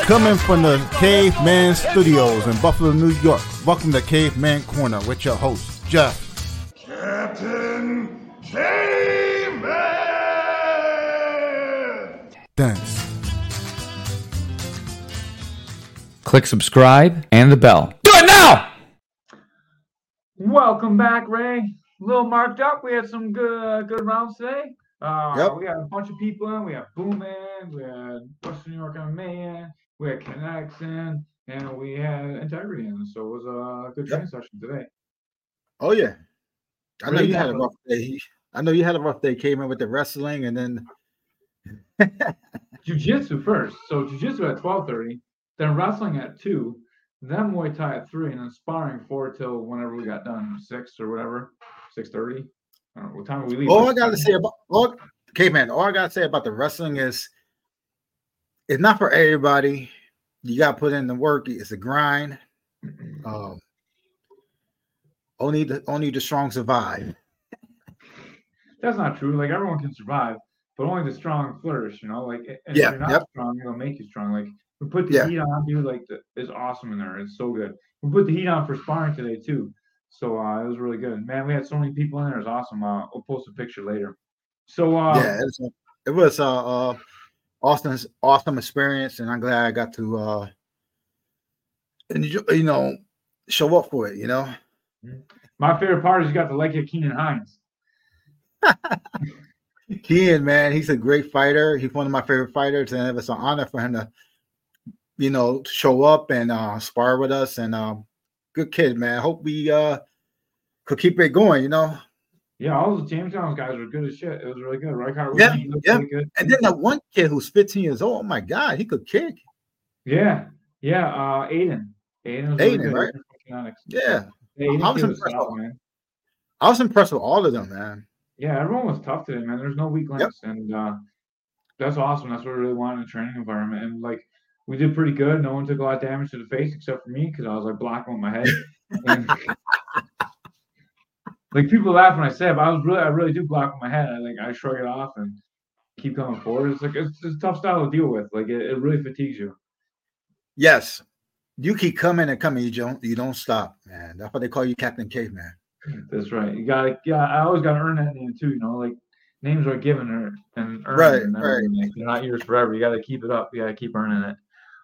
Coming from the Caveman Studios in Buffalo, New York. Welcome to Caveman Corner with your host, Jeff. Captain Caveman! Thanks. Click subscribe and the bell. Do it now! Welcome back, Ray. A little marked up. We had some good rounds today. Yep. We had a bunch of people in. We had Boom in, we had Western New York MMA in, we had Connects in, and we had Integrity in. So it was a good training session today. Oh, yeah. I know Really you had a rough day. I know you had a rough day. Came in with the wrestling and then Jiu-Jitsu first. So Jiu-Jitsu at 12:30, then wrestling at 2, then Muay Thai at 3, and then sparring 4 till whenever we got done, 6 or whatever, 6:30. I don't know what time we leave. all I gotta say about Caveman, all I gotta say about the wrestling is it's not for everybody. You gotta put in the work. It's a grind. Only the strong survive. That's not true. Like, everyone can survive, but only the strong flourish, you know? Like, and Yeah, if you're not strong, it'll make you strong. Like, we put the heat on, dude. Like, it's awesome in there. It's so good. We put the heat on for sparring today, too. So it was really good. Man, we had so many people in there. It was awesome. We'll post a picture later. So, it was awesome experience, and I'm glad I got to enjoy, show up for it, My favorite part is you got to like Keenan Hines. Keenan, man, he's a great fighter. He's one of my favorite fighters, and it was an honor for him to, show up and spar with us. And good kid, man. Hope we could keep it going, Yeah, all those Jamestown guys were good as shit. It was really good. Reichardt was really good. And then that one kid who's 15 years old, oh my God, he could kick. Yeah. Aiden. Aiden was really good. Right? Yeah. Aiden I was impressed. man. I was impressed with all of them, man. Yeah, everyone was tough today, man. There's no weak links, and that's awesome. That's what we really want in a training environment. And like, we did pretty good. No one took a lot of damage to the face except for me because I was like blocking with my head. And, like, people laugh when I say it, but I really do block with my head. I shrug it off and keep coming forward. It's like it's a tough style to deal with. Like, it really fatigues you. Yes, you keep coming and coming. You don't stop, man. That's why they call you Captain Caveman. That's right. You got to. Yeah, I always got to earn that name too. Like, names are given and earned. Right. Like, they're not yours forever. You got to keep it up. You got to keep earning it.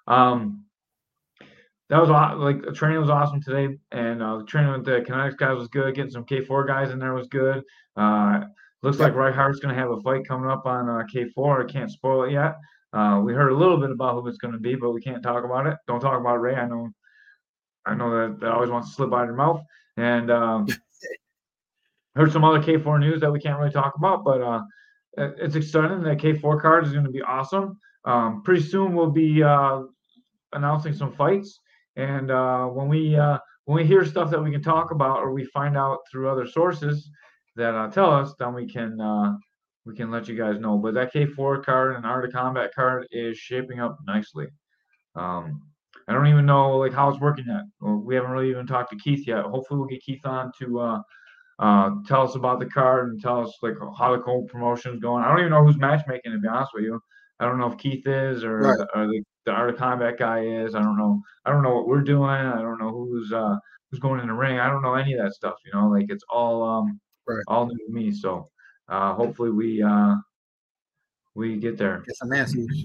That was like, the training was awesome today, and the training with the Kinetics guys was good. Getting some K4 guys in there was good. Looks like Reichardt's going to have a fight coming up on K4. I can't spoil it yet. We heard a little bit about who it's going to be, but we can't talk about it. Don't talk about Ray. I know that always wants to slip out of your mouth. And heard some other K4 news that we can't really talk about, but it's exciting. That K4 card is going to be awesome. Pretty soon we'll be announcing some fights. And when we hear stuff that we can talk about, or we find out through other sources that tell us, then we can let you guys know. But that K4 card and Art of Combat card is shaping up nicely. I don't even know like how it's working yet. We haven't really even talked to Keith yet. Hopefully we'll get Keith on to tell us about the card and tell us like how the whole promotion is going. I don't even know who's matchmaking, to be honest with you. I don't know if Keith is or the Art of Combat guy is. I don't know. I don't know what we're doing. I don't know who's going in the ring. I don't know any of that stuff. Like, it's all all new to me. So hopefully we get there. Get some answers.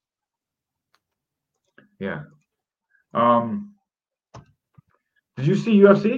Yeah. Did you see UFC?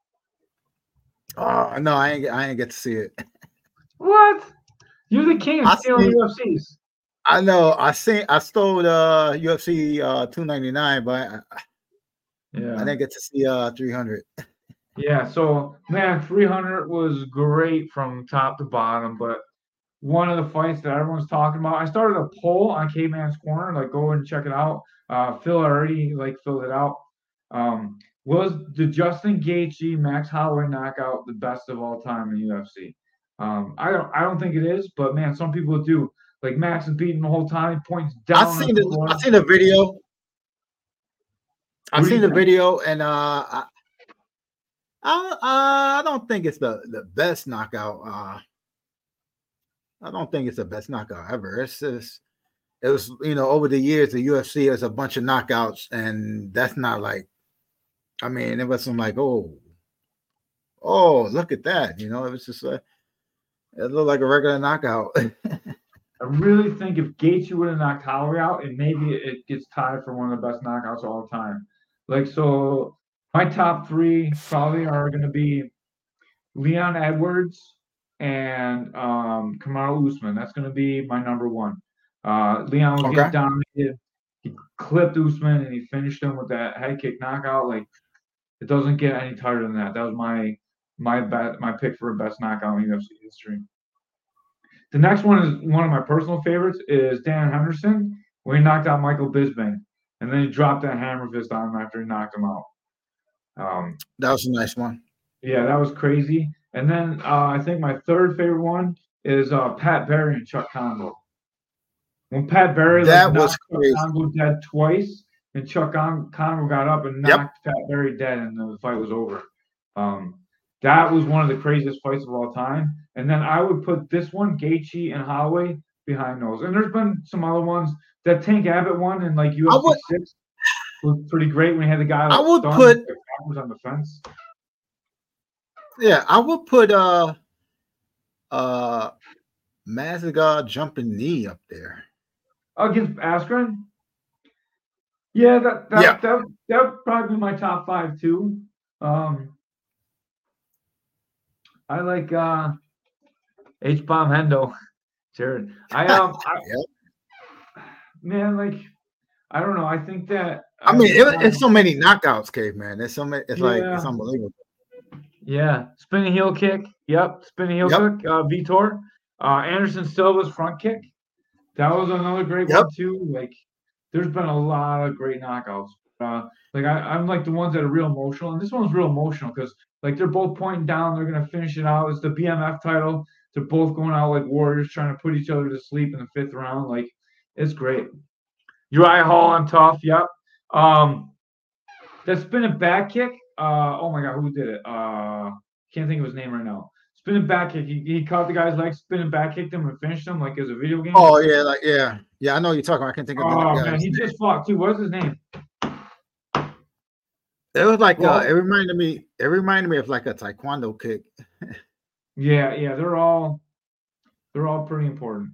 No, I ain't get to see it. What? You're the king of stealing UFCs. I know. I stole UFC 299, but I didn't get to see 300. Yeah. So, man, 300 was great from top to bottom, but one of the fights that everyone's talking about, I started a poll on Caveman's Corner. Like, go and check it out. Phil already filled it out. Was the Justin Gaethje Max Holloway knockout the best of all time in UFC? I don't think it is, but man, some people do. Like, Max is beating the whole time. He points down. I've seen the video. I've seen the video, and I don't think it's the best knockout. I don't think it's the best knockout ever. It's it was, over the years, the UFC has a bunch of knockouts, and that's not like, I mean, it wasn't like, oh, look at that. It was just it looked like a regular knockout. I really think if Gaethje would have knocked Holloway out, and maybe it gets tied for one of the best knockouts of all time. Like, so my top three probably are going to be Leon Edwards and Kamaru Usman. That's going to be my number one. Leon was getting dominated. He clipped Usman and he finished him with that head kick knockout. Like, it doesn't get any tighter than that. That was my pick for best knockout in UFC history. The next one is one of my personal favorites, is Dan Henderson, where he knocked out Michael Bisping, and then he dropped that hammer fist on him after he knocked him out. That was a nice one. Yeah, that was crazy. And then I think my third favorite one is Pat Barry and Chuck Congo. When Pat Barry knocked Chuck Congo dead twice, and Chuck Congo got up and knocked Pat Barry dead, and the fight was over. That was one of the craziest fights of all time. And then I would put this one, Gaethje and Holloway, behind those. And there's been some other ones. That Tank Abbott one in like UFC 6 was pretty great when he had the guy I would put backwards on the fence. Yeah, I would put Masvidal jumping knee up there. Against Askren? Yeah, that would probably be my top 5 too. I like H-Bomb Hendo, Jared. Man, like, I don't know. I think that it's so many knockouts, Caveman. It's so many. It's like it's unbelievable. Yeah, spinning heel kick. Yep, spinning heel kick. Vitor, Anderson Silva's front kick. That was another great one too. Like, there's been a lot of great knockouts. I'm like the ones that are real emotional, and this one's real emotional because like they're both pointing down. They're gonna finish it out. It's the BMF title. They're both going out like warriors, trying to put each other to sleep in the 5th round. Like, it's great. Uriah Hall on tough. Yep. That spinning back kick. Oh my God, who did it? Can't think of his name right now. Spinning back kick. He caught the guy's leg, spinning back kicked him and finished him like it was a video game. Oh yeah, yeah. I know what you're talking about. I can't think of. Oh man, he just fought too. What is his name? It was like it reminded me of like a taekwondo kick. Yeah, they're all pretty important.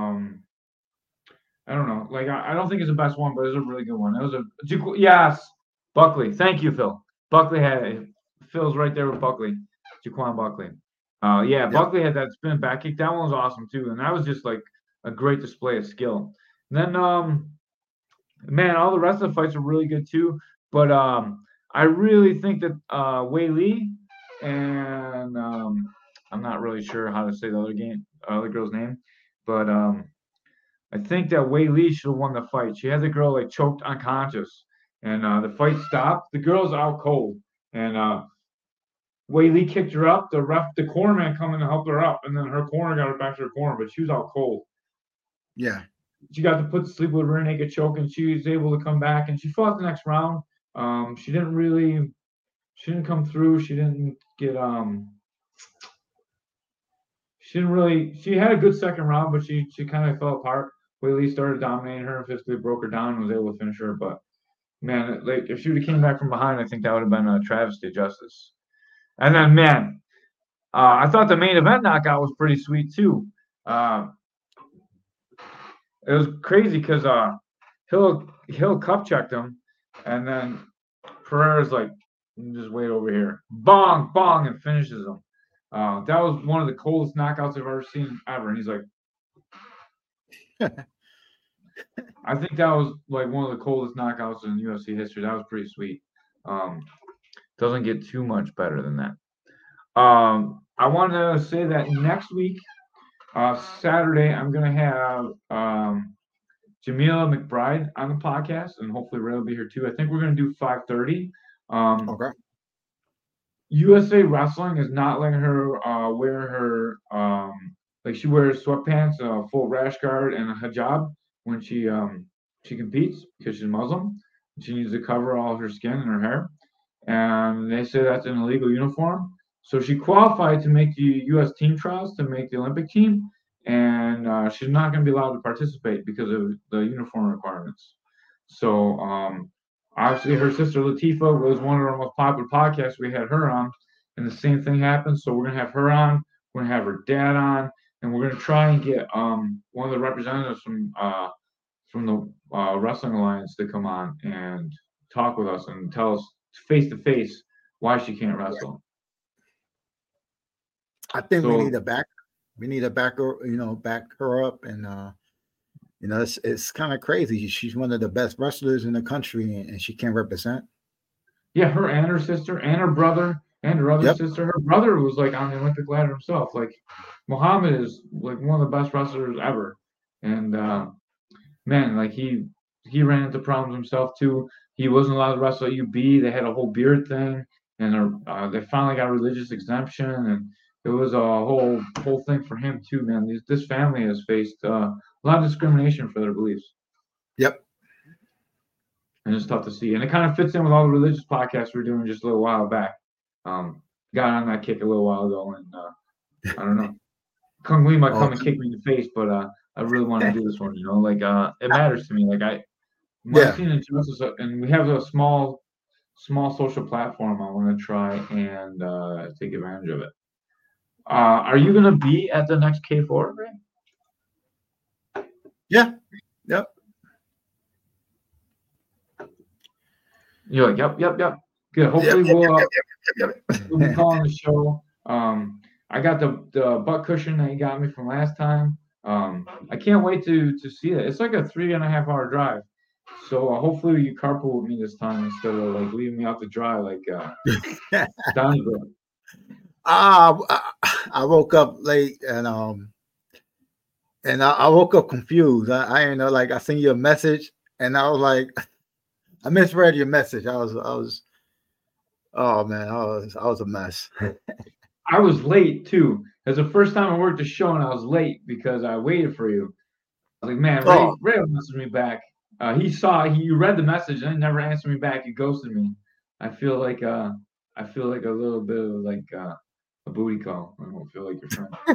I don't know. Like, I don't think it's the best one, but it's a really good one. It was Buckley. Thank you, Phil. Buckley had it. Phil's right there with Buckley. Jaquan Buckley. Buckley had that spin back kick. That one was awesome too, and that was just like a great display of skill. And then, man, all the rest of the fights are really good too. But I really think that Weili and I'm not really sure how to say the other girl's name, but I think that Weili should have won the fight. She had the girl like choked unconscious, and the fight stopped. The girl's out cold, and Weili kicked her up. The cornerman come in to help her up, and then her corner got her back to her corner, but she was out cold. Yeah. She got to put to sleep with her rear naked choke, and she was able to come back, and she fought the next round. She didn't come through. She didn't get she had a good second round, but she kind of fell apart. Weili started dominating her and physically broke her down and was able to finish her. But man, like, if she would have came back from behind, I think that would have been a travesty of justice. And then, man, I thought the main event knockout was pretty sweet too. It was crazy because Hill cup checked him, and then Pereira's like, just wait over here, bong, and finishes him. That was one of the coldest knockouts I've ever seen ever. And he's like, I think that was like one of the coldest knockouts in UFC history. That was pretty sweet. Doesn't get too much better than that. I want to say that next week, Saturday, I'm going to have Jamila McBride on the podcast, and hopefully Ray will be here too. I think we're going to do 5:30. Okay. USA Wrestling is not letting her wear her like she wears sweatpants, a full rash guard, and a hijab when she competes because she's Muslim. She needs to cover all of her skin and her hair, and they say that's an illegal uniform. So she qualified to make the U.S. team trials to make the Olympic team, and she's not going to be allowed to participate because of the uniform requirements. So obviously, her sister Latifah was one of our most popular podcasts. We had her on, and the same thing happened. So we're going to have her on. We're going to have her dad on, and we're going to try and get one of the representatives from the Wrestling Alliance to come on and talk with us and tell us face to face why she can't wrestle. I think we need to back her, back her up, and it's kind of crazy. She's one of the best wrestlers in the country, and she can't represent. Yeah, her and her sister and her brother and her other sister. Her brother was like on the Olympic ladder himself. Like Muhammad is like one of the best wrestlers ever, and man, like he ran into problems himself too. He wasn't allowed to wrestle at UB. They had a whole beard thing, and they finally got religious exemption, and it was a whole thing for him too, man. This family has faced a lot of discrimination for their beliefs. Yep. And it's tough to see. And it kind of fits in with all the religious podcasts we were doing just a little while back. Got on that kick a little while ago, and I don't know. Kung Lee might come and kick me in the face, but I really want to do this one, it matters to me. Like I've seen injustice, and we have a small social platform. I want to try and take advantage of it. Are you going to be at the next K4? Right? Yeah. Yep. You're like, yep. Good. Hopefully we'll be calling the show. I got the butt cushion that you got me from last time. I can't wait to see it. It's like a 3.5 hour drive. So hopefully you carpool with me this time instead of like leaving me out to dry like Donnybrook. I woke up late and I woke up confused. I didn't know, like I sent you a message and I was like, I misread your message. I was oh man, I was a mess. I was late too. It was the first time I worked the show and I was late because I waited for you. I was like, man, Ray messaged me back. You read the message and never answered me back. You ghosted me. I feel like a little bit of like a booty call. I don't feel like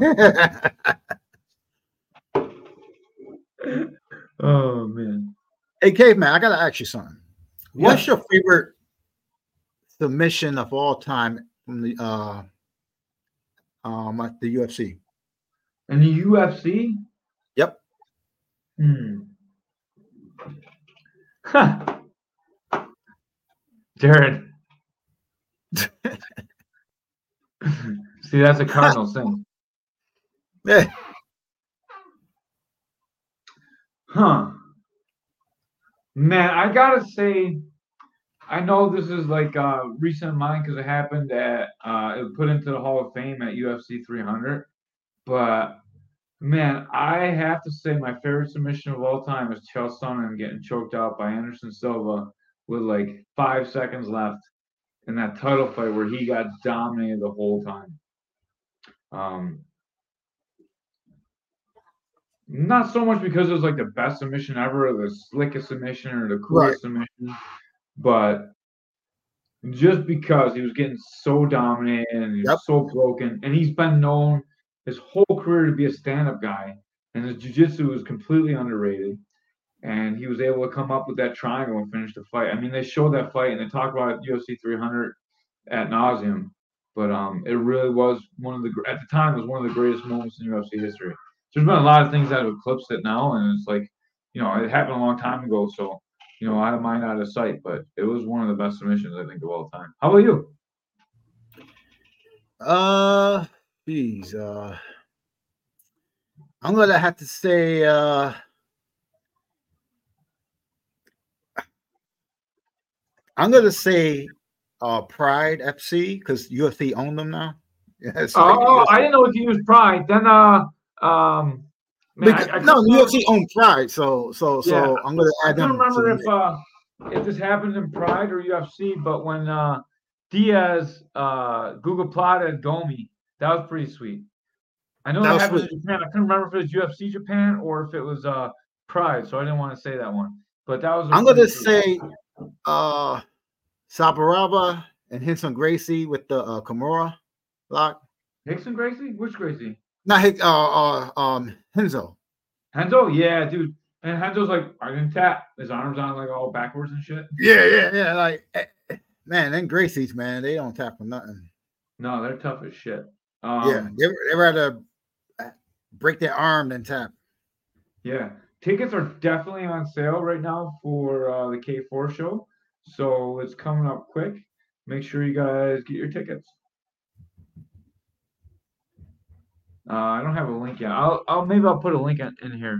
your friend. Oh man. Hey Caveman, I gotta ask you something. Yeah. What's your favorite submission of all time from the at the UFC? In the UFC? Yep. Huh. Jared. See, that's a Cardinal thing. Yeah. Huh. Man, I gotta say, I know this is like recent in mind because it happened at it was put into the Hall of Fame at UFC 300. But man, I have to say my favorite submission of all time is Chael Sonnen getting choked out by Anderson Silva with like 5 seconds left in that title fight where he got dominated the whole time. Not so much because it was like the best submission ever, or the slickest submission, or the coolest submission, but just because he was getting so dominated and he was so broken, and he's been known his whole career to be a stand-up guy, and his jiu-jitsu was completely underrated, and he was able to come up with that triangle and finish the fight. I mean, they showed that fight and they talked about it UFC 300 ad nauseum, but it really was at the time, it was one of the greatest moments in UFC history. There's been a lot of things that have eclipsed it now, and it's like, it happened a long time ago, so, out of mind, out of sight, but it was one of the best submissions, I think, of all time. How about you? I'm going to have to say, I'm going to say Pride FC because UFC owned them now. Yeah, I didn't know if you used Pride. Then, UFC owned Pride, so I'm going to add them. I don't remember if this happened in Pride or UFC, but when Diaz Google plotted Gomi, that was pretty sweet. I know that happened in Japan. I couldn't remember if it was UFC Japan or if it was Pride, so I didn't want to say that one. But that was. I'm going to say Sakuraba and Henson Gracie with the Kimura lock. Henson Gracie? Which Gracie? Not Henzo. Henzo, yeah, dude. And Henzo's like, I didn't tap. His arms on like all backwards and shit. Yeah. Like, man, then Gracie's, man, they don't tap for nothing. No, they're tough as shit. Yeah, they rather break their arm than tap. Yeah, tickets are definitely on sale right now for the K4 show, so it's coming up quick. Make sure you guys get your tickets. I don't have a link yet. Maybe I'll put a link in here.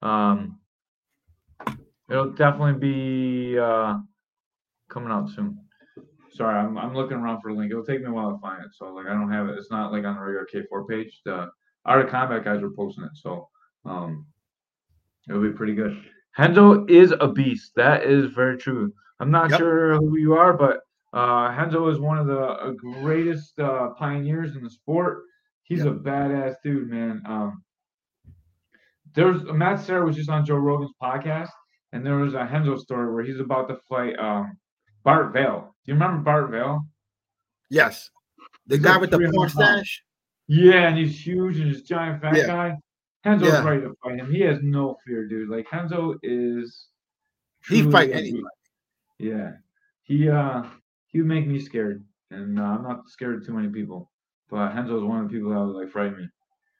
It'll definitely be coming out soon. Sorry, I'm looking around for a link. It'll take me a while to find it. So like I don't have it. It's not like on the regular K4 page. The Art of Combat guys are posting it, so it'll be pretty good. Henzo is a beast. That is very true. I'm not sure who you are, but Henzo is one of the greatest pioneers in the sport. He's a badass dude, man. There's Matt Serra was just on Joe Rogan's podcast, and there was a Henzo story where he's about to fight Bart Vale. Do you remember Bart Vale? Yes. The guy with the porn stash? Yeah, and he's huge and he's giant fat guy. Henzo's ready to fight him. He has no fear, dude. Like Henzo is he fight anybody. Yeah. He would make me scared. And I'm not scared of too many people. But Henzo is one of the people that would like frighten me.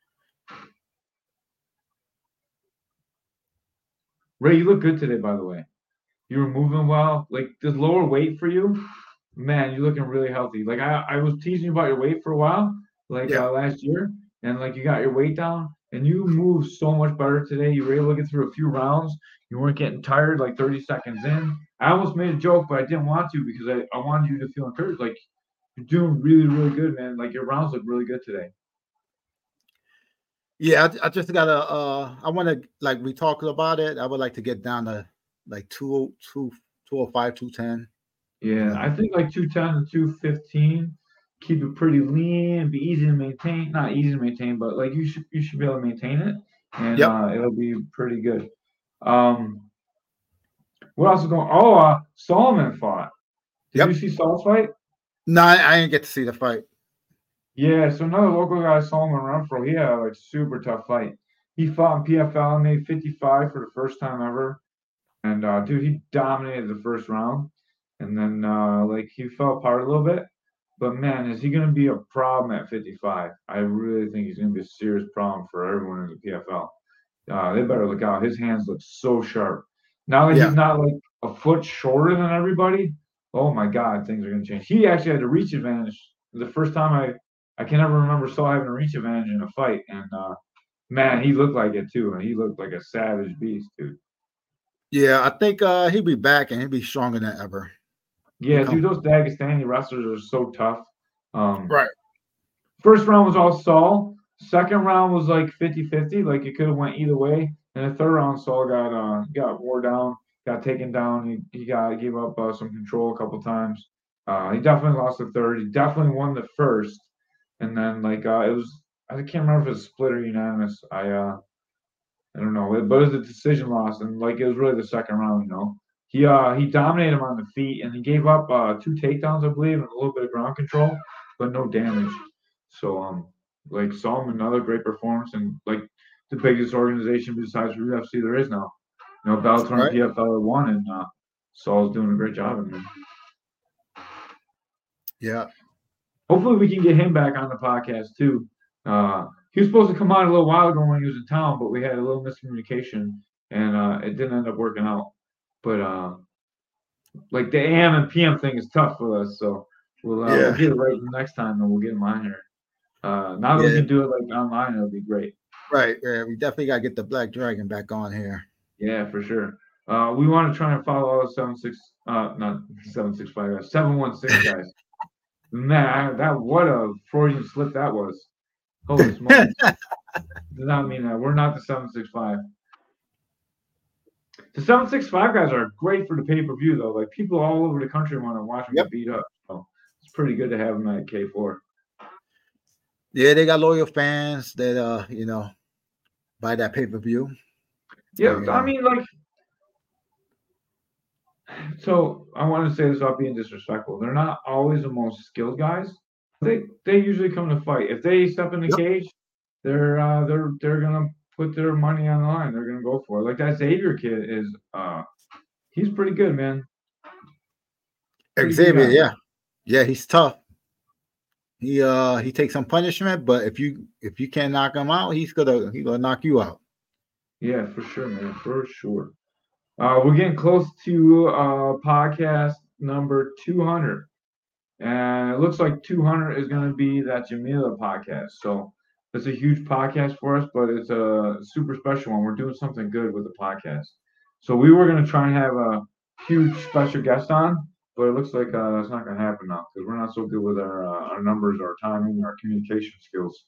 Ray, you look good today, by the way. You were moving well. Like the lower weight for you, man, you're looking really healthy. Like I was teasing you about your weight for a while, like last year, and like you got your weight down, and you moved so much better today. You were able to get through a few rounds. You weren't getting tired like 30 seconds in. I almost made a joke, but I didn't want to because I wanted you to feel encouraged. Like you're doing really, really good, man. Like your rounds look really good today. Yeah, I just gotta I want to, like we talked about it, I would like to get down to like 205, 210. Yeah, I think like 210 to 215. Keep it pretty lean, be easy to maintain. Not easy to maintain, but like you should be able to maintain it, and it'll be pretty good. What else is going? Oh, Solomon fought. Did you see Saul's fight? No, I didn't get to see the fight. Yeah, so another local guy, Solomon Renfro, he had a like super tough fight. He fought in PFL and made 55 for the first time ever, and dude, he dominated the first round, and then like he fell apart a little bit. But man, is he going to be a problem at 55? I really think he's going to be a serious problem for everyone in the PFL. They better look out. His hands look so sharp. Now that he's not like a foot shorter than everybody, oh my God, things are going to change. He actually had a reach advantage. The first time I can never remember Saul having a reach advantage in a fight. And man, he looked like it too. And he looked like a savage beast, dude. Yeah, I think he'll be back and he'll be stronger than ever. Yeah, dude, those Dagestani wrestlers are so tough. Right. First round was all Saul. Second round was like 50-50. Like it could have went either way. And the third round, Saul got wore down, got taken down. He gave up some control a couple times. He definitely lost the third. He definitely won the first. And then like it was, I can't remember if it was split or unanimous. I don't know, but it was a decision loss, and like it was really the second round. You know, he dominated him on the feet, and he gave up 2 takedowns, I believe, and a little bit of ground control, but no damage. So like Solomon, another great performance, and like the biggest organization besides UFC there is now. You know, Bellator and PFL won, and Saul's doing a great job in there. Yeah. Hopefully we can get him back on the podcast too. He was supposed to come on a little while ago when he was in town, but we had a little miscommunication, and it didn't end up working out. But like the AM and PM thing is tough for us, so we'll get it right next time, and we'll get him on here. Now that we can do it like online, it'll be great. Right. Yeah, we definitely got to get the Black Dragon back on here. Yeah, for sure. We want to try and follow all the 716 guys. Man, what a Freudian slip that was. Holy smokes. Does not mean that. We're not the 765. The 765 guys are great for the pay-per-view, though. Like, people all over the country want to watch them get beat up. So it's pretty good to have them at K4. Yeah, they got loyal fans that, buy that pay-per-view. Yeah, I mean, like, so I want to say this without being disrespectful. They're not always the most skilled guys. They usually come to fight. If they step in the cage, they're gonna put their money on the line. They're gonna go for it. Like that Xavier kid is he's pretty good, man. Pretty good Xavier, guy. yeah, he's tough. He takes some punishment, but if you can't knock him out, he's gonna knock you out. Yeah, for sure, man, for sure. We're getting close to podcast number 200, and it looks like 200 is going to be that Jamila podcast. So it's a huge podcast for us, but it's a super special one. We're doing something good with the podcast. So we were going to try and have a huge special guest on, but it looks like it's not going to happen now because we're not so good with our numbers, our timing, our communication skills.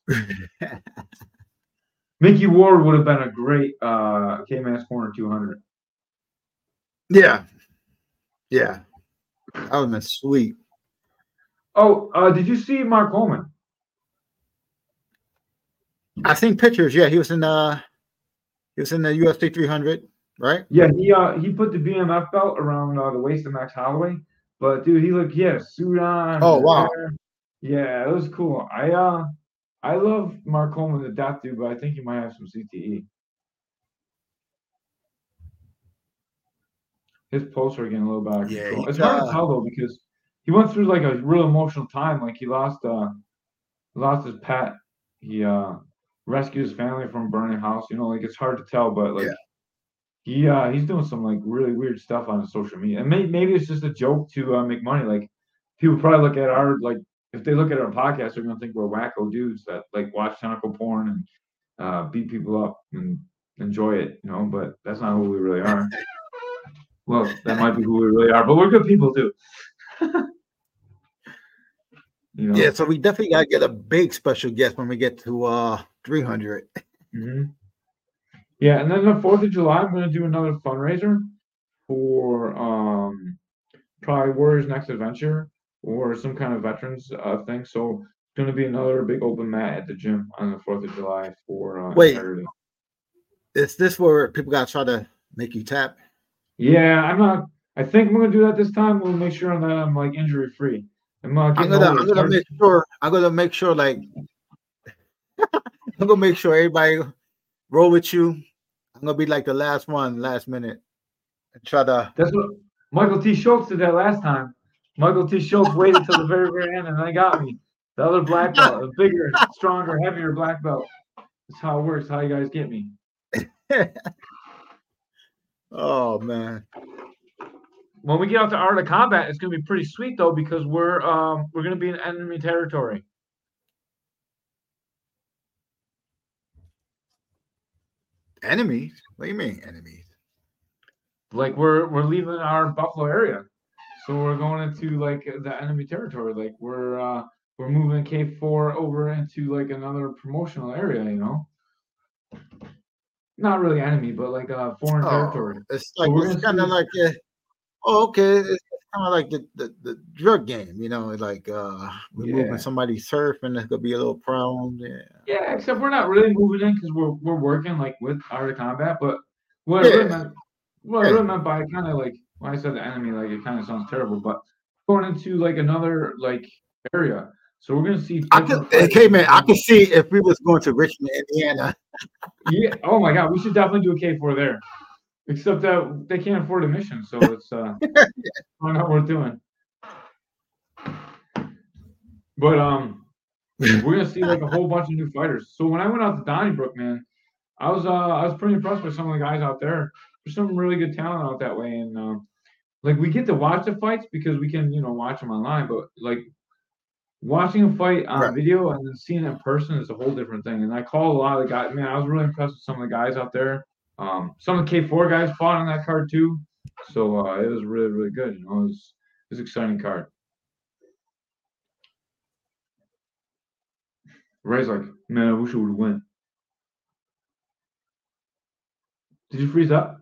Mickey Ward would have been a great K-Man's Corner 200. Yeah. That would have been sweet. Oh, did you see Mark Coleman? I seen pictures. Yeah, he was in the UFC 300, right? Yeah, he put the BMF belt around the waist of Max Holloway. But dude, he had a suit on. Oh wow. Hair. Yeah, it was cool. I love Mark Coleman to death, dude, but I think he might have some CTE. His posts are getting a little bit out of control. It's hard to tell though because he went through like a real emotional time. Like he lost his pet. He rescued his family from a burning house. You know, like it's hard to tell, but like he's doing some like really weird stuff on his social media. And maybe it's just a joke to make money. Like people probably look at our like if they look at our podcast, they're gonna think we're wacko dudes that like watch tentacle porn and beat people up and enjoy it, you know. But that's not who we really are. Well, that might be who we really are, but we're good people too. You know? Yeah, so we definitely gotta get a big special guest when we get to 300. Mm-hmm. Yeah, and then the 4th of July, I'm gonna do another fundraiser for probably Warriors Next Adventure or some kind of veterans thing. So it's gonna be another big open mat at the gym on the 4th of July for integrity. Is this where people gotta try to make you tap? Yeah, I think I'm gonna do that this time. We'll make sure that I'm like injury free. I'm gonna make sure like I'm gonna make sure everybody roll with you. I'm gonna be like the last minute, and try to. That's what Michael T. Schultz did that last time. Michael T. Schultz waited till the very, very end, and they got me. The other black belt, a bigger, stronger, heavier black belt. That's how it works. How you guys get me? Oh man. When we get out to Art of Combat, it's gonna be pretty sweet though because we're gonna be in enemy territory. Enemies? What do you mean enemies? Like we're leaving our Buffalo area, so we're going into like the enemy territory. Like we're moving K4 over into like another promotional area. You know, not really enemy, but like a foreign territory. It's like so it's kind of like okay. It's kind of like the drug game, you know, like we're moving somebody's turf and it's gonna be a little problem. Yeah, except we're not really moving in because we're working like with Art of Combat. But what I really meant by it kind of like when I said the enemy, like it kind of sounds terrible, but going into like another like area. So we're gonna see. I could see if we was going to Richmond, Indiana. Yeah. Oh my God, we should definitely do a K4 there. Except that they can't afford admission, so it's not worth doing. But we're gonna see like a whole bunch of new fighters. So when I went out to Donnybrook, man, I was pretty impressed with some of the guys out there. There's some really good talent out that way, and like we get to watch the fights because we can watch them online, but like watching a fight on video and then seeing it in person is a whole different thing. And I called a lot of the guys. Man, I was really impressed with some of the guys out there. Some of the K4 guys fought on that card too, so it was really, really good. It was an exciting card. Ray's like, man, I wish I would have won. Did you freeze up?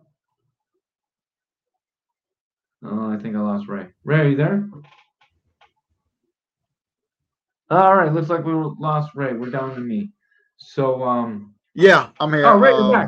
Oh, I think I lost Ray. Ray, are you there? All right, looks like we lost Ray. We're down to me. So, yeah, I'm here. Oh, Ray, you're back.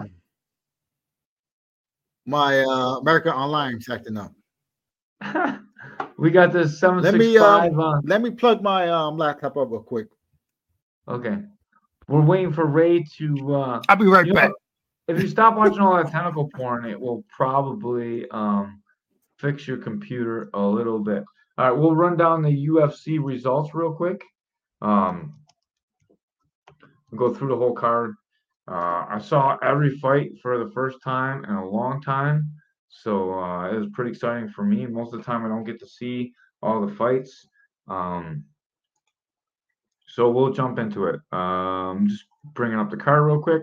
My American Online's acting up. We got this 765. Let me plug my laptop up real quick. Okay. We're waiting for Ray to. I'll be right back. If you stop watching all that tentacle porn, it will probably fix your computer a little bit. All right, we'll run down the UFC results real quick. We'll go through the whole card. I saw every fight for the first time in a long time, so it was pretty exciting for me. Most of the time, I don't get to see all the fights, so we'll jump into it. Just bringing up the card real quick.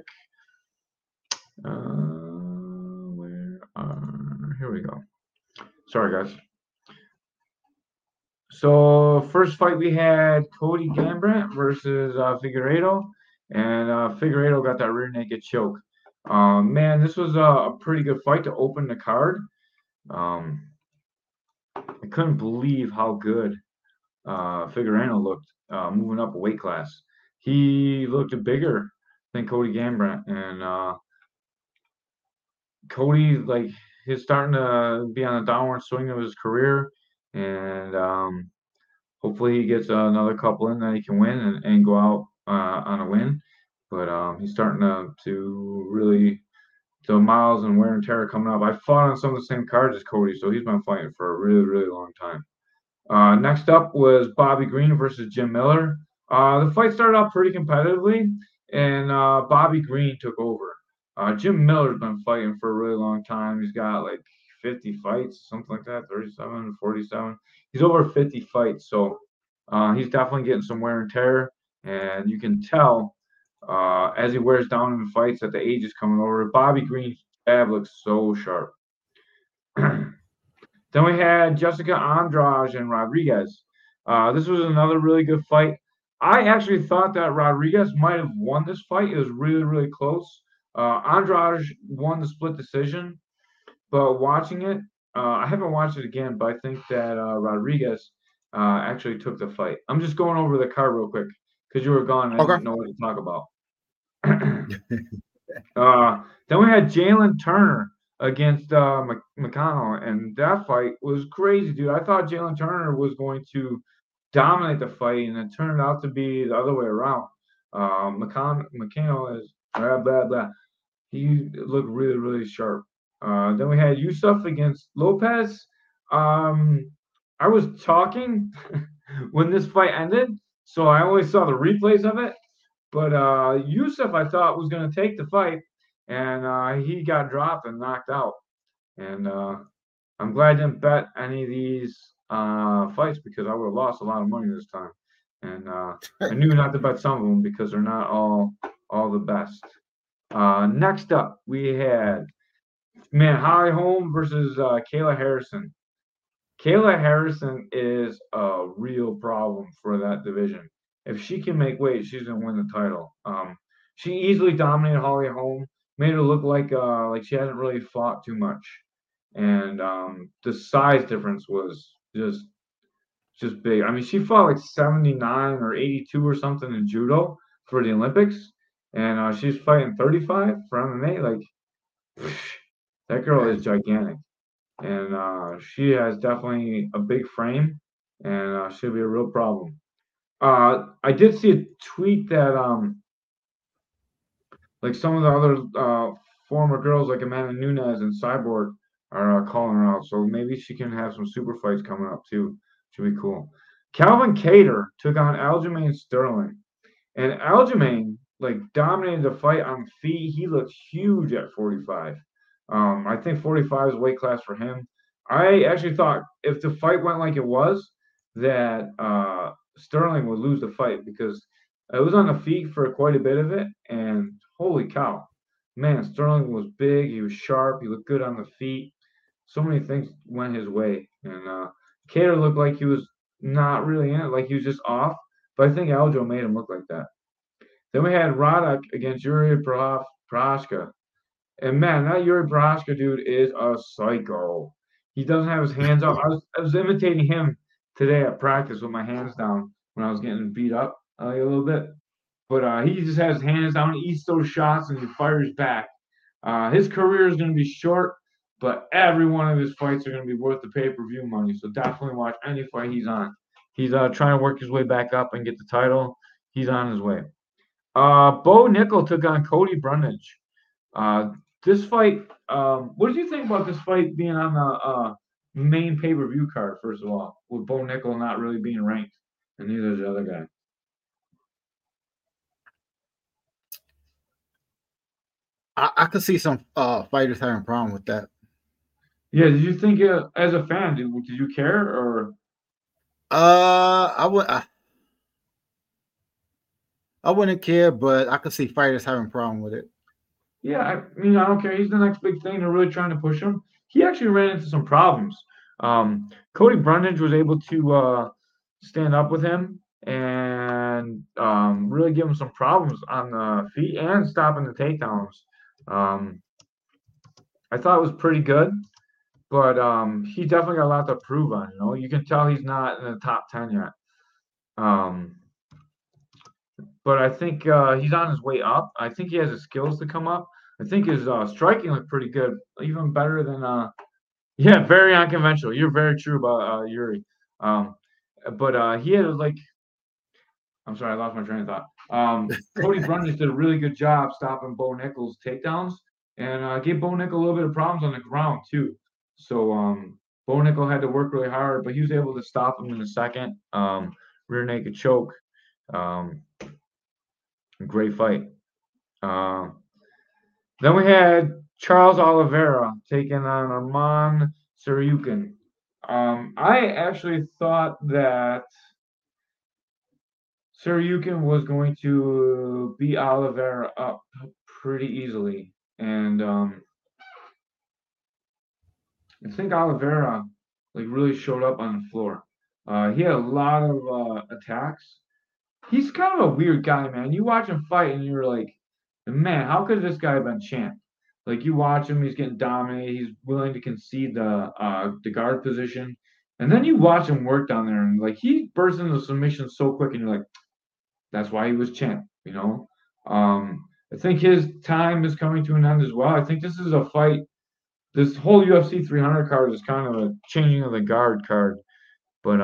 Here we go. Sorry, guys. So first fight we had Cody Garbrandt versus Figueiredo, and Figueiredo got that rear naked choke. Man, this was a pretty good fight to open the card. I couldn't believe how good Figueiredo looked moving up a weight class. He looked bigger than Cody Garbrandt, and Cody, like, he's starting to be on a downward swing of his career, and hopefully he gets another couple in that he can win and go out on a win. But he's starting to really, the miles and wear and tear coming up. I fought on some of the same cards as Cody, so he's been fighting for a really, really long time. Next up was Bobby Green versus Jim Miller. The fight started out pretty competitively, and Bobby Green took over. Jim Miller's been fighting for a really long time. He's got like 50 fights, something like that, 37, 47. He's over 50 fights, so he's definitely getting some wear and tear. And you can tell as he wears down in the fights that the age is coming over. Bobby Green's jab looks so sharp. Then we had Jessica Andrade and Rodriguez. This was another really good fight. I actually thought that Rodriguez might have won this fight. It was really, really close. Andrade won the split decision, but watching it, I haven't watched it again, but I think that Rodriguez actually took the fight. I'm just going over the card real quick because you were gone. I didn't know what to talk about. Then we had Jalen Turner against McConnell, and that fight was crazy, dude. I thought Jalen Turner was going to dominate the fight, and it turned out to be the other way around. McConnell is blah, blah, blah. He looked really, really sharp. Then we had Yusuf against Lopez. I was talking when this fight ended, so I only saw the replays of it. But Yusuf, I thought, was going to take the fight, and he got dropped and knocked out. And I'm glad I didn't bet any of these fights because I would have lost a lot of money this time. And I knew not to bet some of them because they're not all the best. Next up, we had Holly Holm versus Kayla Harrison. Kayla Harrison is a real problem for that division. If she can make weight, she's gonna win the title. She easily dominated Holly Holm, made her look like she hasn't really fought too much, and the size difference was just big. I mean, she fought like 79 or 82 or something in judo for the Olympics, and she's fighting 35 for MMA. Like, that girl is gigantic, and she has definitely a big frame, and she'll be a real problem. I did see a tweet that like some of the other former girls like Amanda Nunes and Cyborg are calling her out, so maybe she can have some super fights coming up too. Should be cool. Calvin Kattar took on Aljamain Sterling, and Aljamain like dominated the fight on feet. He looked huge at 45. I think 45 is a weight class for him. I actually thought if the fight went like it was, that Sterling would lose the fight because it was on the feet for quite a bit of it, and holy cow, man, Sterling was big, he was sharp, he looked good on the feet. So many things went his way, and Kattar looked like he was not really in it, like he was just off. But I think Aljo made him look like that. Then we had Roddick against Yuri Prochazka. And man, that Yuri Prochazka dude is a psycho. He doesn't have his hands up. I was imitating him today at practice with my hands down when I was getting beat up a little bit. But he just has his hands down, he eats those shots, and he fires back. His career is going to be short, but every one of his fights are going to be worth the pay-per-view money. So definitely watch any fight he's on. He's trying to work his way back up and get the title. He's on his way. Bo Nickel took on Cody Brundage. This fight, what did you think about this fight being on the main pay-per-view card, first of all, with Bo Nickel not really being ranked, and neither is the other guy? I could see some fighters having a problem with that. Yeah, did you think, as a fan, did you care, or? I would. I wouldn't care, but I could see fighters having a problem with it. Yeah, I mean, I don't care. He's the next big thing. They're really trying to push him. He actually ran into some problems. Cody Brundage was able to stand up with him and really give him some problems on the feet and stopping the takedowns. I thought it was pretty good, but he definitely got a lot to prove on. You can tell he's not in the top 10 yet. But I think he's on his way up. I think he has the skills to come up. I think his striking looked pretty good, even better than yeah, very unconventional. You're very true about Yuri. But he had I'm sorry, I lost my train of thought. Cody Brundage did a really good job stopping Bo Nickel's takedowns and gave Bo Nickel a little bit of problems on the ground too. So Bo Nickel had to work really hard, but he was able to stop him in the second rear naked choke. Great fight. Then we had Charles Oliveira taking on Arman Tsarukyan. I actually thought that Tsarukyan was going to beat Oliveira up pretty easily, and I think Oliveira really showed up on the floor. He had a lot of attacks. He's kind of a weird guy, man. You watch him fight, and you're like, man, how could this guy have been champ? You watch him, he's getting dominated. He's willing to concede the guard position, and then you watch him work down there, and he bursts into submission so quick, and you're like, that's why he was champ. I think his time is coming to an end as well. I think this is a fight. This whole UFC 300 card is kind of a changing of the guard card, but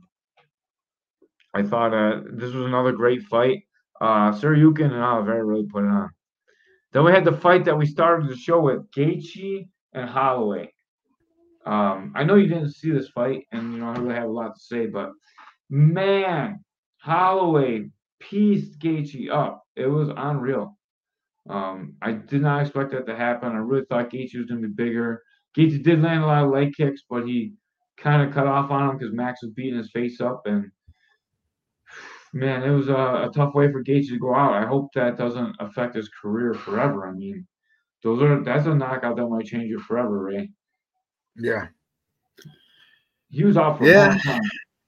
I thought this was another great fight. Tsarukyan and Oliveira really put it on. Then we had the fight that we started the show with, Gaethje and Holloway. I know you didn't see this fight, and I don't really have a lot to say, but man, Holloway pieced Gaethje up. It was unreal. I did not expect that to happen. I really thought Gaethje was going to be bigger. Gaethje did land a lot of leg kicks, but he kind of cut off on him because Max was beating his face up, and man, it was a tough way for Gaethje to go out. I hope that doesn't affect his career forever. I mean, that's a knockout that might change it forever, Ray. Yeah. He was out for a long time.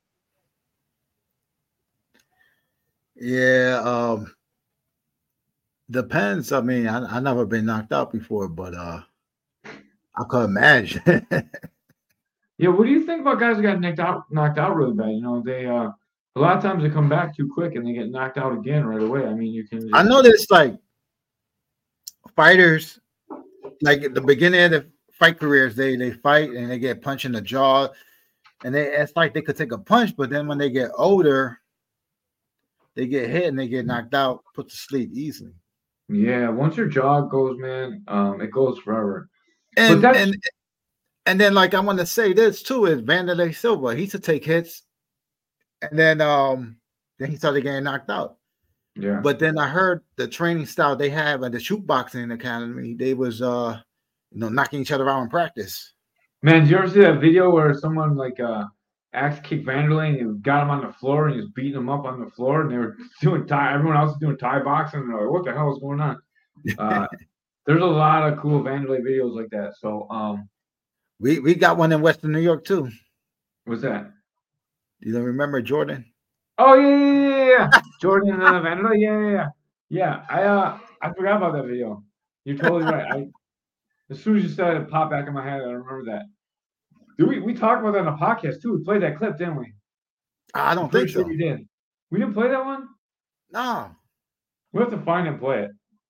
Yeah. Depends. I mean, I never been knocked out before, but I could imagine. Yeah, what do you think about guys that got knocked out really bad? They a lot of times they come back too quick and they get knocked out again right away. I mean, you can. I know there's fighters, at the beginning of the fight careers, they fight and they get punched in the jaw, and it's like they could take a punch, but then when they get older, they get hit and they get knocked out, put to sleep easily. Yeah, once your jaw goes, man, it goes forever. And then I want to say this too is Wanderlei Silva. He used to take hits, and then he started getting knocked out. Yeah. But then I heard the training style they have at the Shoot Boxing Academy, they was knocking each other out in practice. Man, did you ever see that video where someone axe kicked Wanderlei and he got him on the floor and he was beating him up on the floor and they were doing everyone else was doing Thai boxing and they're like, what the hell is going on? There's a lot of cool Wanderlei videos like that. So we got one in Western New York too. What's that? You don't remember Jordan? Oh yeah. Jordan and Wanderlei, yeah. I forgot about that video. You're totally right. As soon as you said it, popped back in my head. I remember that. We talked about that on the podcast too. We played that clip, didn't we? I don't think so. We did. We didn't play that one? No. We have to find and play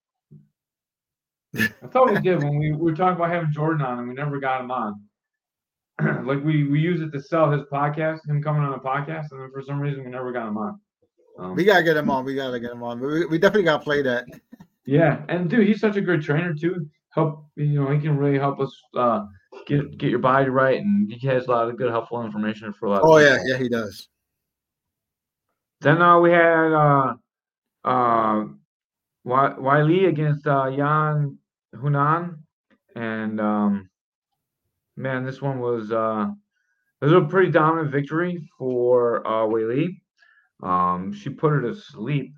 it. I thought we did when we were talking about having Jordan on and we never got him on. We use it to sell his podcast, him coming on the podcast, and then for some reason we never got him on. We gotta get him on. We gotta get him on. We definitely gotta play that. Yeah, and dude, he's such a good trainer too. He can really help us get your body right, and he has a lot of good helpful information for a lot of Oh people. yeah, he does. Then we had Wiley against Jan Hunan, and man, this one was a pretty dominant victory for Wiley. She put her to sleep.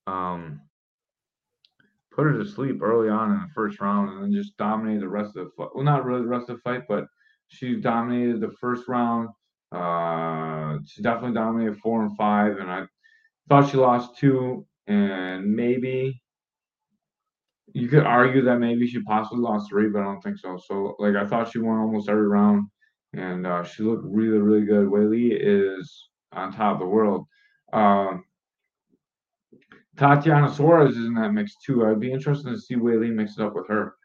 Put her to sleep early on in the first round, and then just dominated the rest of the fight. Well, not really the rest of the fight, but she dominated the first round. She definitely dominated 4 and 5, and I thought she lost 2, and maybe you could argue that maybe she possibly lost 3, but I don't think so. So, like, I thought she won almost every round, and she looked really, really good. Weili is on top of the world. Tatiana Suarez is in that mix too. I'd be interested to see Weili mix it up with her.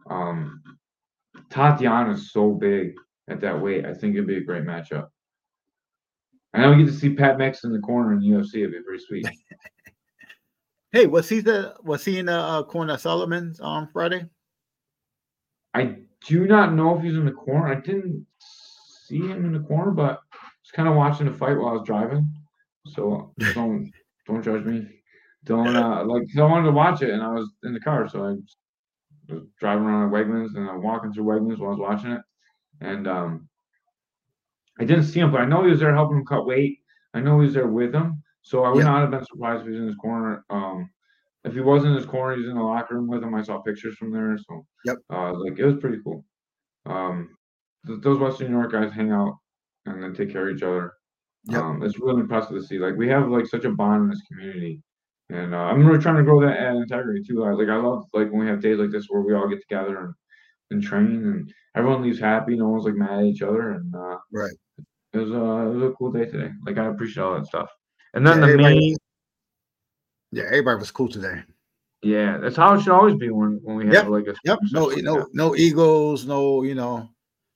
Tatiana is so big at that weight. I think it'd be a great matchup. I know we get to see Pat Mix in the corner in the UFC. It'd be pretty sweet. Hey, was he in the corner of Solomon's on Friday? I do not know if he's in the corner. I didn't see him in the corner, but I was kind of watching the fight while I was driving. So don't judge me. Don't I wanted to watch it, and I was in the car, so I was driving around at Wegmans and I'm walking through Wegmans while I was watching it, and I didn't see him, but I know he was there helping him cut weight. I know he was there with him, so I would not have been surprised if he was in his corner. If he wasn't in his corner, he's in the locker room with him. I saw pictures from there, so it was pretty cool. Those Western New York guys hang out and then take care of each other. It's really impressive to see. Like, we have like such a bond in this community, and I'm really trying to grow that at Integrity too. I love like when we have days like this where we all get together and train, and everyone leaves happy. No one's like mad at each other, and right. It was a cool day today. Like, I appreciate all that stuff. And then the main. Yeah, everybody was cool today. Yeah, that's how it should always be when we have like a. No egos, no,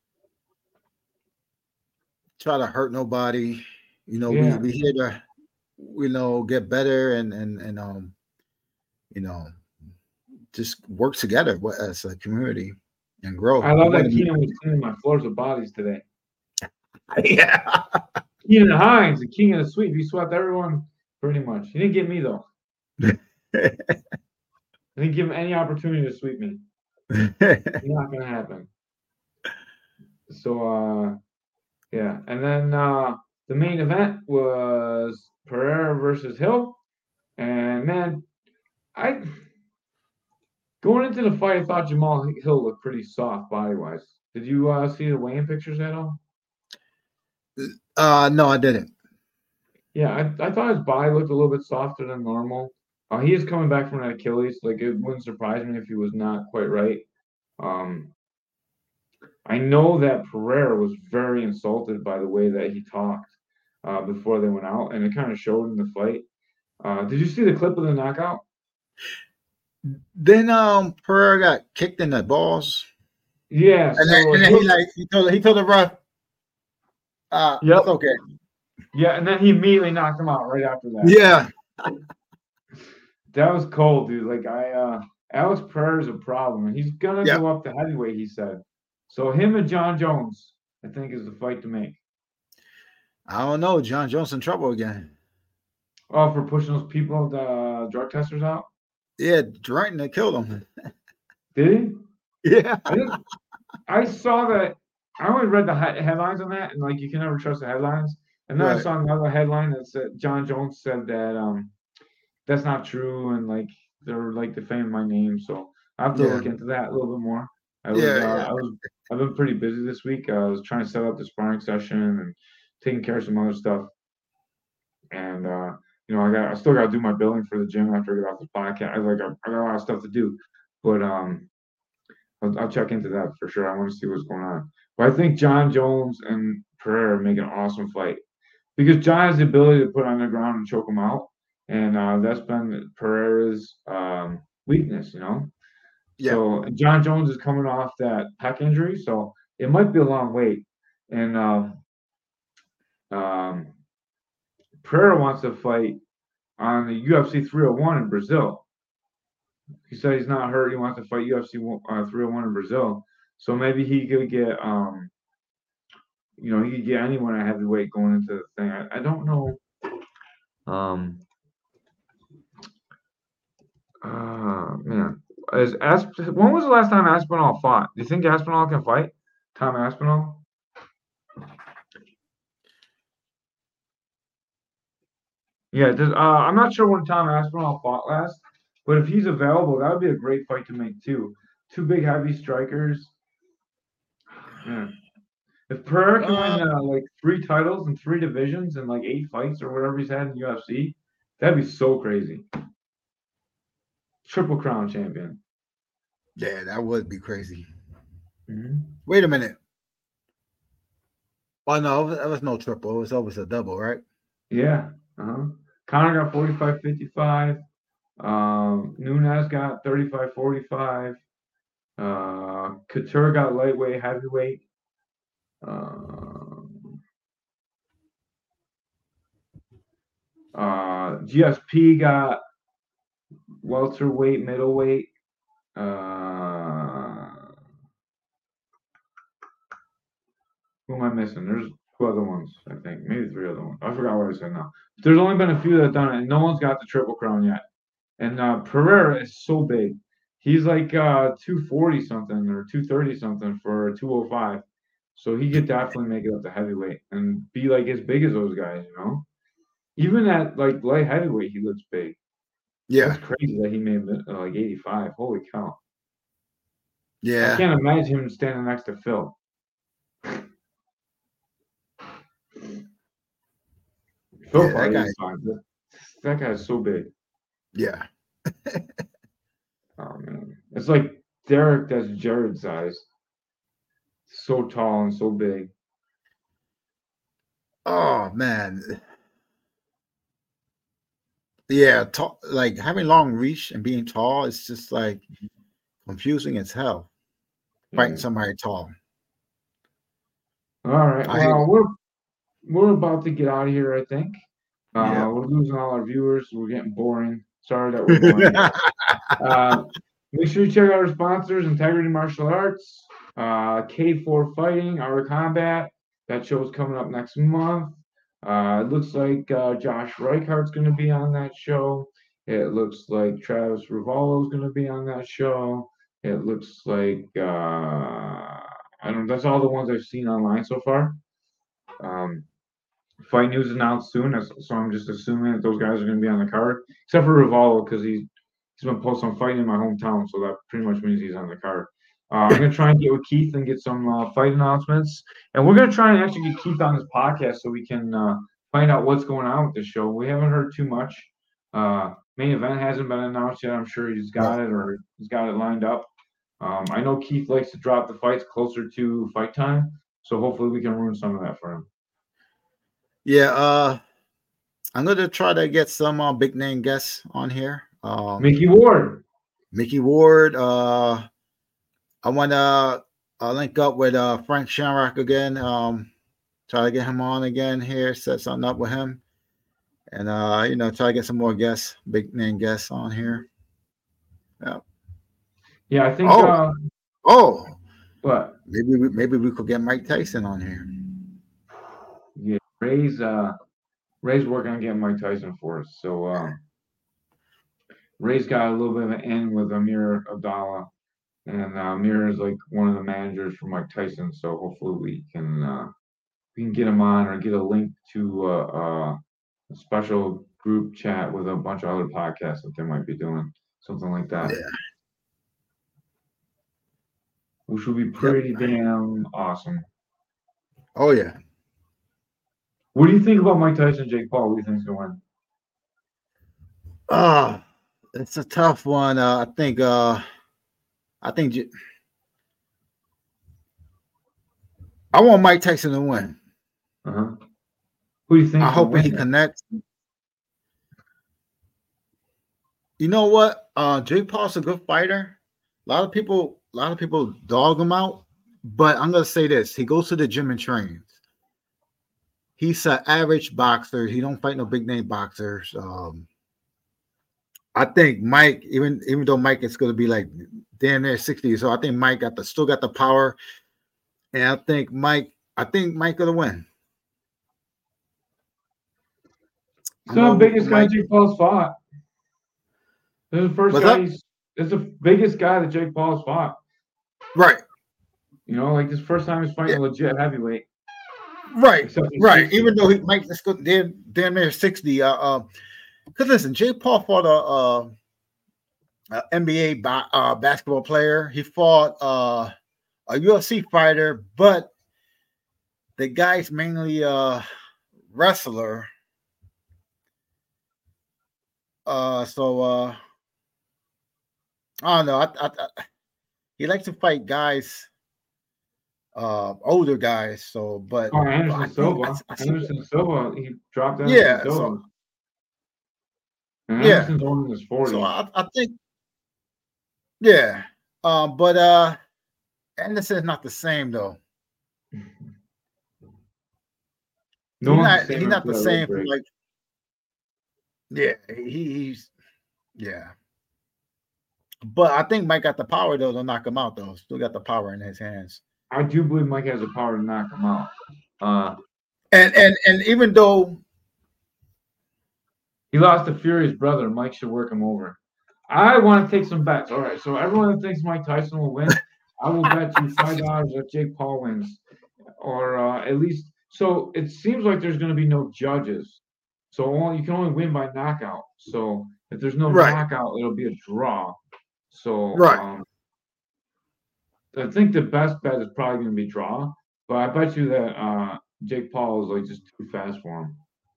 try to hurt nobody. We here to, get better and just work together as a community and grow. I love that Keenan was cleaning my floors with bodies today. Yeah. Keenan Hines, the king of the sweep. He swept everyone pretty much. He didn't get me though. I didn't give him any opportunity to sweep me. It's not gonna happen. So yeah, and then the main event was Pereira versus Hill, and man, going into the fight, I thought Jamal Hill looked pretty soft body wise. Did you see the weigh-in pictures at all? No, I didn't. Yeah, I thought his body looked a little bit softer than normal. He is coming back from an Achilles. Like, it wouldn't surprise me if he was not quite right. I know that Pereira was very insulted by the way that he talked before they went out, and it kind of showed in the fight. Did you see the clip of the knockout? Then Pereira got kicked in the balls. Yeah, and then he told the ref, it's okay. Yeah, and then he immediately knocked him out right after that. Yeah. That was cold, dude. Like, Alex Pereira's a problem, and he's gonna go up to heavyweight, he said. So him and John Jones, I think, is the fight to make. I don't know. John Jones in trouble again. Oh, for pushing those people, the drug testers out? Yeah, Drayton, they killed him. Did he? Yeah. I saw that. I only read the headlines on that, and like, you can never trust the headlines. And then I saw another headline that said John Jones said that that's not true, and like, they're like defaming my name. So I have to look into that a little bit more. I've been pretty busy this week. I was trying to set up the sparring session and taking care of some other stuff. And I still got to do my billing for the gym after I get off the podcast. I got a lot of stuff to do, but I'll check into that for sure. I want to see what's going on. But I think John Jones and Pereira make an awesome fight because John has the ability to put on the ground and choke him out, and that's been Pereira's weakness, Yeah. So John Jones is coming off that pec injury, so it might be a long wait. And Pereira wants to fight on the UFC 301 in Brazil. He said he's not hurt. He wants to fight UFC 301 in Brazil. So maybe he could get, he could get anyone at heavyweight going into the thing. I don't know. Man. When was the last time Aspinall fought? Do you think Aspinall can fight? Tom Aspinall? Yeah, I'm not sure when Tom Aspinall fought last, but if he's available, that would be a great fight to make too. Two big heavy strikers. Man. If Pereira can win like 3 titles in 3 divisions and like 8 fights or whatever he's had in UFC, that'd be so crazy. Triple Crown champion. Yeah, that would be crazy. Mm-hmm. Wait a minute. Oh no, that was no triple. It was always a double, right? Yeah. Conor got 45-55. Nunes got 35-45. Couture got lightweight, heavyweight. GSP got welterweight, middleweight. Who am I missing? There's 2 other ones, I think. Maybe 3 other ones. I forgot what I said now. There's only been a few that have done it, and no one's got the Triple Crown yet. And Pereira is so big. He's like 240 something or 230 something for 205. So he could definitely make it up to heavyweight and be like as big as those guys, you know? Even at like light heavyweight, he looks big. Yeah. It's crazy that he made like 85. Holy cow. Yeah. I can't imagine him standing next to Phil. Phil that guy's so big. Yeah. Oh man. It's like Derek that's Jared's size. So tall and so big. Oh man. Yeah, like having long reach and being tall is just like confusing as hell. Fighting somebody tall. All right. Well, we're about to get out of here, I think. We're losing all our viewers. We're getting boring. Sorry that we're boring. Make sure you check out our sponsors: Integrity Martial Arts, K4 Fighting, Art of Combat. That show's coming up next month. It looks like Josh Reichardt's going to be on that show. It looks like Travis Rivallo's going to be on that show. It looks like I don't know. That's all the ones I've seen online so far. Fight news announced soon, so I'm just assuming that those guys are going to be on the card, except for Rivallo because he's been posting on fighting in my hometown, so that pretty much means he's on the card. I'm going to try and get with Keith and get some fight announcements, and we're going to try and actually get Keith on this podcast so we can find out what's going on with the show. We haven't heard too much. Main event hasn't been announced yet. I'm sure he's got it or he's got it lined up. I know Keith likes to drop the fights closer to fight time, so hopefully we can ruin some of that for him. Yeah, I'm going to try to get some big name guests on here. Mickey Ward. I want to link up with Frank Shamrock again. Try to get him on again here, set something up with him. And, try to get some more guests, big name guests on here. Yeah. Yeah, I think. What? Maybe we could get Mike Tyson on here. Yeah, Ray's working on getting Mike Tyson for us. So Ray's got a little bit of an in with Amir Abdallah, and Amir is like one of the managers for Mike Tyson. So hopefully we can get him on or get a link to a special group chat with a bunch of other podcasts that they might be doing, something like that. Yeah. Which would be pretty damn awesome. Oh yeah. What do you think about Mike Tyson, Jake Paul? Who do you think's gonna win? It's a tough one. I think I want Mike Tyson to win. Who do you think? I hope he connects. You know what? Jake Paul's a good fighter. A lot of people dog him out, but I'm gonna say this: he goes to the gym and trains. He's an average boxer. He don't fight no big name boxers. I think Mike, even though Mike is going to be like damn near 60, so I think Mike still got the power, and I think Mike going to win. He's not the biggest guy Jake Paul's fought. This is the first guy. It's the biggest guy that Jake Paul's fought. Right. You know, like this first time he's fighting a legit heavyweight. Right. 60. Even though Mike is damn near 60. Because listen, Jake Paul fought a NBA basketball player. He fought a UFC fighter, but the guy's mainly a wrestler. So I don't know. He likes to fight guys, older guys. So, but Anderson Silva. Anderson Silva, he dropped down. Yeah. So, yeah. Anderson's only in his 40s. So I think. Yeah. But Anderson's not the same though. He's not the same from like. Yeah, he's yeah. But I think Mike got the power though to knock him out though. Still got the power in his hands. I do believe Mike has the power to knock him out. And even though he lost to Fury's brother, Mike should work him over. I want to take some bets. All right, so everyone that thinks Mike Tyson will win, I will bet you $5 that Jake Paul wins, or at least. So it seems like there's going to be no judges. So you can only win by knockout. So if there's no knockout, it'll be a draw. So I think the best bet is probably going to be draw. But I bet you that Jake Paul is like just too fast for him.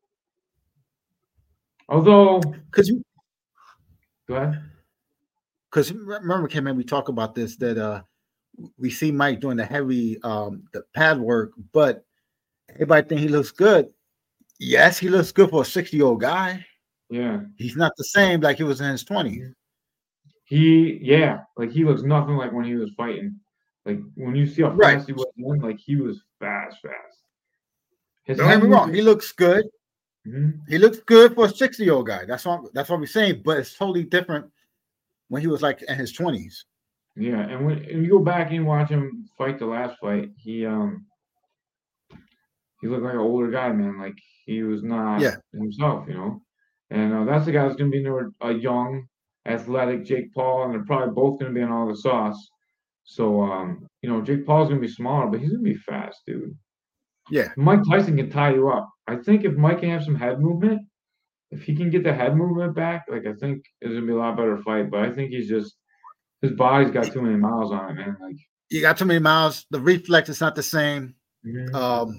Although, go ahead. Because remember, Kim, we talk about this that we see Mike doing the heavy the pad work, but everybody think he looks good. Yes, he looks good for a 60-year-old guy. Yeah. He's not the same like he was in his 20s. Like he looks nothing like when he was fighting. Like when you see how fast he was in, like he was fast. Don't get me wrong, he looks good. Mm-hmm. He looks good for a 60-year-old guy. That's what we're saying, but it's totally different when he was like in his 20s. Yeah, and when you go back and watch him fight the last fight, he looked like an older guy, man. Like he was not himself, you know. And that's the guy that's going to be a young, athletic Jake Paul, and they're probably both going to be on all the sauce. So, Jake Paul's going to be smaller, but he's going to be fast, dude. Yeah. Mike Tyson can tie you up. I think if Mike can have some head movement, if he can get the head movement back, like I think it's going to be a lot better fight. But I think his body's got too many miles on it, man. Like you got too many miles. The reflex is not the same. Mm-hmm.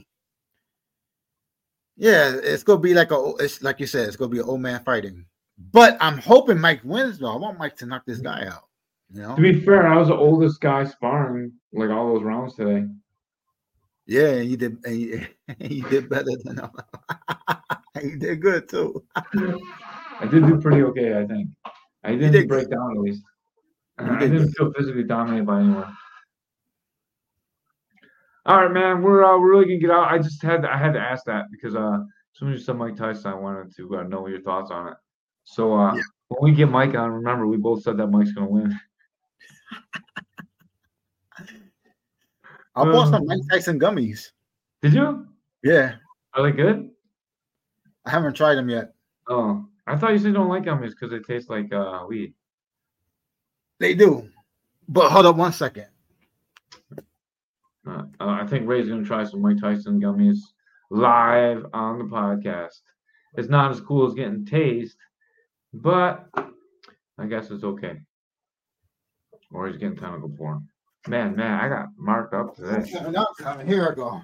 Yeah, it's gonna be it's like you said, it's gonna be an old man fighting. But I'm hoping Mike wins though. I want Mike to knock this guy out. You know? To be fair, I was the oldest guy sparring like all those rounds today. Yeah, and you did better than him. You did good too. I did do pretty okay, I think. I didn't break down at least. I didn't feel physically dominated by anyone. All right, man. We're really gonna get out. I had to ask that because as soon as you said Mike Tyson, I wanted to know your thoughts on it. So when we get Mike on, remember we both said that Mike's gonna win. I bought some Mike Tyson gummies. Did you? Yeah. Are they good? I haven't tried them yet. Oh, I thought you said you don't like gummies because they taste like weed. They do, but hold up one second. I think Ray's going to try some Mike Tyson gummies live on the podcast. It's not as cool as getting tased, but I guess it's okay. Or he's getting tentacle porn. Man, I got marked up today. Here I go.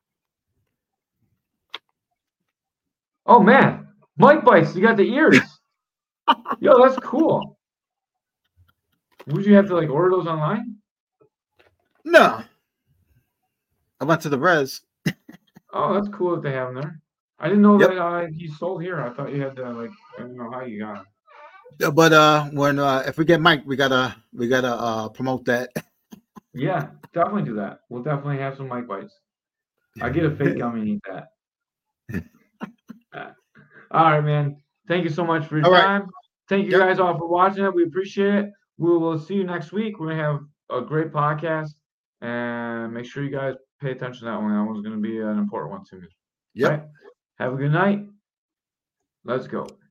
Oh, man. Mike bites. You got the ears. Yo, that's cool. Would you have to order those online? No. I went to the res. Oh, that's cool that they have them there. I didn't know that he sold here. I thought you had to I don't know how you got them. But when if we get Mike, we gotta promote that. Yeah, definitely do that. We'll definitely have some Mike bites. I get a fake gummy and eat that. All right, man. Thank you so much for your time. thank you Yep. guys all for watching it. We appreciate it. We will see you next week. We're gonna have a great podcast, and make sure you guys pay attention to that one. That one's gonna be an important one to me. Yep. Right? Have a good night. Let's go.